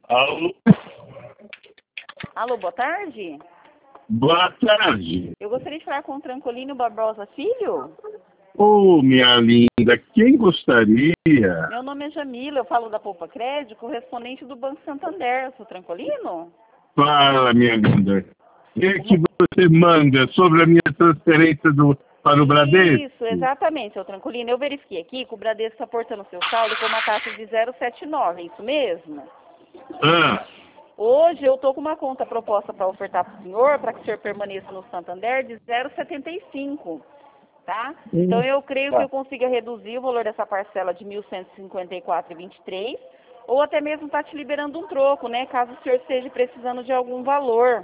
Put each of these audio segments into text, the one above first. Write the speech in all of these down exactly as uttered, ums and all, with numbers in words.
Alô? Alô, boa tarde. Boa tarde. Eu gostaria de falar com o Trancolino Barbosa Filho. Ô, minha linda, quem gostaria? Meu nome é Jamila, eu falo da Poupa Crédito, correspondente do Banco Santander. Sou Trancolino? Fala, minha linda. O que, que você manda sobre a minha transferência do, para o Bradesco? Isso, exatamente, seu Trancolino. Eu verifiquei aqui que o Bradesco está aportando seu saldo com uma taxa de zero vírgula setenta e nove, é isso mesmo? Ah, Hoje eu estou com uma conta proposta para ofertar para o senhor, para que o senhor permaneça no Santander, de zero vírgula setenta e cinco. Tá? Então eu creio que eu consiga reduzir o valor dessa parcela de mil cento e cinquenta e quatro reais e vinte e três centavos, ou até mesmo estar tá te liberando um troco, né? Caso o senhor esteja precisando de algum valor.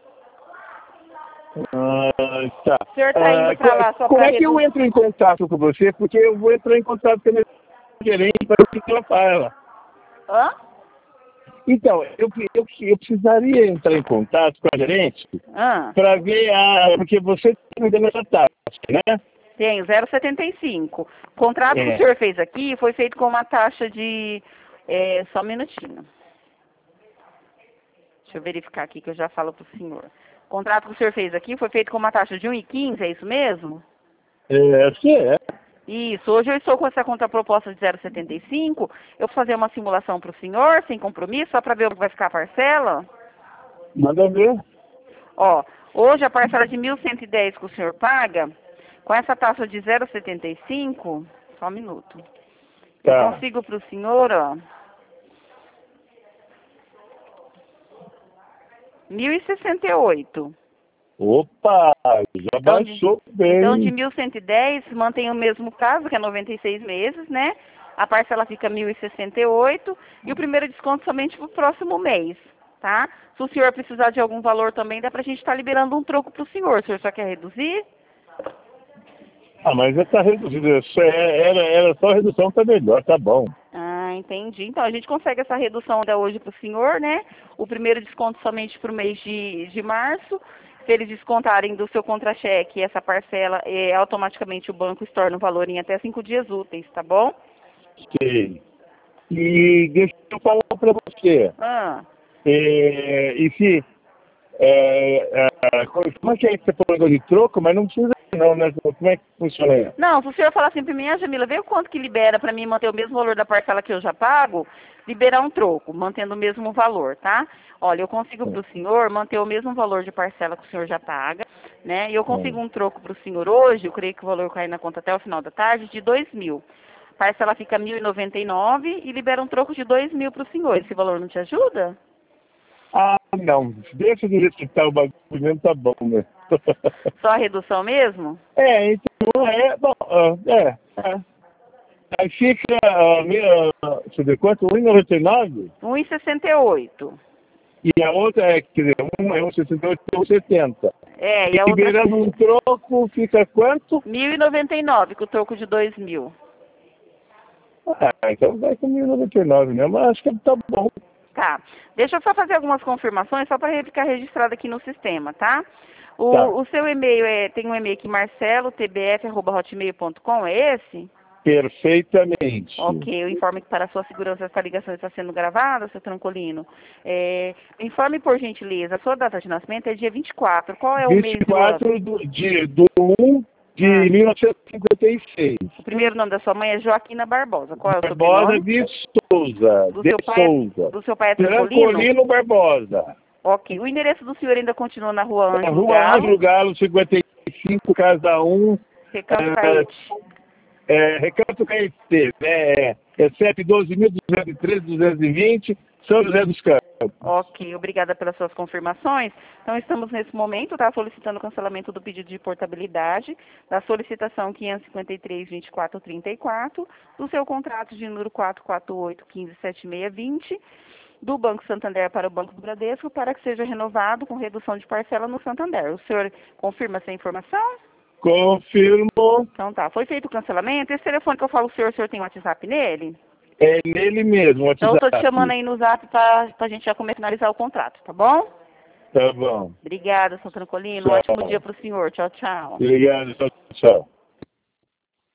ah, tá. O senhor está indo Ah, para lá só como para é que eu reduzir? entro em contato com você? Porque eu vou entrar em contato com a minha gerente para fotografar ela. Hã? Então, eu, eu, eu precisaria entrar em contato com a gerente Hã? para ver a... Porque você está me dando essa taxa, né? Tenho, zero vírgula setenta e cinco. O contrato que o É. senhor fez aqui foi feito com uma taxa de... É, só um minutinho. Deixa eu verificar aqui que eu já falo para o senhor. O contrato que o senhor fez aqui foi feito com uma taxa de um vírgula quinze, é isso mesmo? É, acho que é. Isso, hoje eu estou com essa contraproposta de zero vírgula setenta e cinco. Eu vou fazer uma simulação para o senhor, sem compromisso, só para ver o que vai ficar a parcela. Manda ver. Ó, hoje a parcela de mil cento e dez que o senhor paga, com essa taxa de zero vírgula setenta e cinco, só um minuto. Eu Tá. consigo para o senhor, ó, mil e sessenta e oito. Opa, já Então de, baixou bem. então, de mil cento e dez, mantém o mesmo caso, que é noventa e seis meses, né? A parcela fica mil e sessenta e oito e o primeiro desconto somente para o próximo mês, tá? Se o senhor precisar de algum valor também, dá para a gente estar liberando um troco para o senhor. O senhor só quer reduzir? Ah, mas já tá reduzido. Isso é- Era, era só redução, tá melhor, tá bom. Ah, entendi. Então, a gente consegue essa redução até hoje para o senhor, né? O primeiro desconto somente para o mês de, de março. Se eles descontarem do seu contra-cheque essa parcela, é, automaticamente o banco estorna o valor em até cinco dias úteis, tá bom? Sei. E deixa eu falar pra você. Ah, É, e se... É, é, como é que é que você falou de troco? Mas não precisa não, né? Como é que funciona isso? não, se o senhor falar assim para mim, ah, Jamila, vê o quanto que libera para mim manter o mesmo valor da parcela que eu já pago, liberar um troco, mantendo o mesmo valor, tá? Olha, eu consigo para o senhor manter o mesmo valor de parcela que o senhor já paga, né? E eu consigo um troco para o senhor hoje, eu creio que o valor cai na conta até o final da tarde, de dois mil. A parcela fica mil e noventa e nove e libera um troco de dois mil para o senhor. Esse valor não te ajuda? Ah, não. Deixa de recitar o bagulho mesmo, tá bom, né? Só a redução mesmo? É, então é... Bom, ah, é, é. Aí fica, ah, minha, deixa eu ver quanto? um e noventa e nove? um e sessenta e oito. E a outra é, quer dizer, uma é um sessenta e oito e um setenta. É, e a outra Liberando um troco, fica quanto? mil e noventa e nove, com o troco de dois mil. Ah, então vai com mil e noventa e nove mesmo, mas acho que tá bom. Tá. Deixa eu só fazer algumas confirmações, só para ficar registrado aqui no sistema, tá? O, Tá, o seu e-mail é, tem um e-mail aqui, marcelo t b f arroba hotmail ponto com, é esse? perfeitamente. Ok, eu informo que para a sua segurança essa ligação está sendo gravada, seu Trancolino. É, informe por gentileza, a sua data de nascimento é dia vinte e quatro. Qual é o mês vinte e e o ano? quatro do, de, do um de Ah. mil novecentos e cinquenta e seis. O primeiro nome da sua mãe é Joaquina Barbosa. Qual é o Barbosa sobrenome? de Souza. Do De seu pai é, Souza. do seu pai é Trancolino? Trancolino Barbosa. Ok. O endereço do senhor ainda continua na rua Na Ângelo rua Galo, Ângelo Galo, cinquenta e cinco, casa um. Recanto Caete. É, Recanto Caetê, né? É, é C E P doze mil duzentos e treze, duzentos e vinte, São José dos Campos. Ok, obrigada pelas suas confirmações. Então, estamos nesse momento, tá, solicitando o cancelamento do pedido de portabilidade, da solicitação quinhentos e cinquenta e três, vinte e quatro, trinta e quatro, do seu contrato de número quatro quatro oito, um cinco sete seis dois zero, do Banco Santander para o Banco do Bradesco, para que seja renovado com redução de parcela no Santander. O senhor confirma essa informação? Confirmo. Então tá, foi feito o cancelamento. Esse telefone que eu falo o senhor, o senhor tem WhatsApp nele? É nele mesmo, o Então eu tô te WhatsApp. chamando aí no zap pra, pra gente já começar a finalizar o contrato, tá bom? Tá bom. Obrigada, seu Trancolino. Tchau. Ótimo dia pro senhor. Tchau, tchau. Obrigado, tchau, tchau.